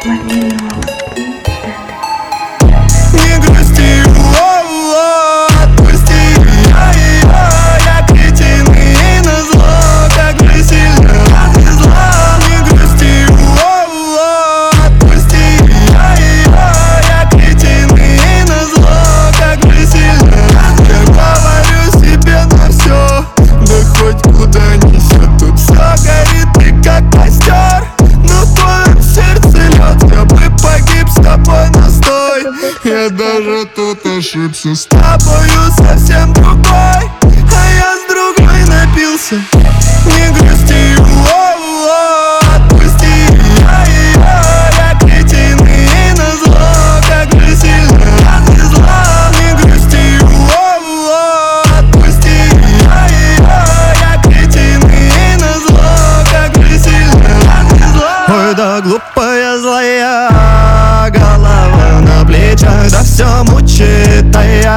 Малиновский. Не грусти, отпусти ее. Я кретин и назло, как же сильно развезла. Не грусти, отпусти ее. Я кретин и назло, как же сильно развезла. Я говорю себе на все, да хоть куда несет. Тут все горит, ты как костер, но в твоем сердце лед. Я бы погиб с тобой, настой. Я даже тут ошибся, с тобою совсем другой, а я с другой напился. Не грусти, отпусти ее. Я кретин и назло, как же сильно развезла. Не грусти, отпусти ее. Я кретин и назло, как же сильно развезла. Ой, да глупая злая голова на плечах, да все мучит, а я